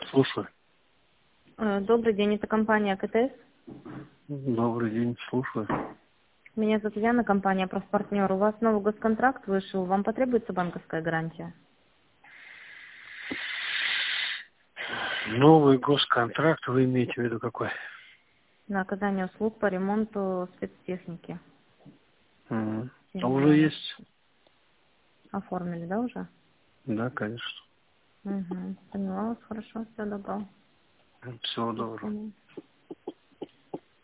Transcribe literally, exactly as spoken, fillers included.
Слушаю. Э, Добрый день, это компания КТС. Добрый день, слушаю. Меня зовут Яна, компания «Профпартнер». У вас новый госконтракт вышел, вам потребуется банковская гарантия? Новый госконтракт вы имеете в виду какой? На оказание услуг по ремонту спецтехники. Мгм. А уже Индивидуально. есть? Оформили, да, уже? Да, конечно. Угу. Поняла вас, хорошо, все добро. Всего До доброго. свидания.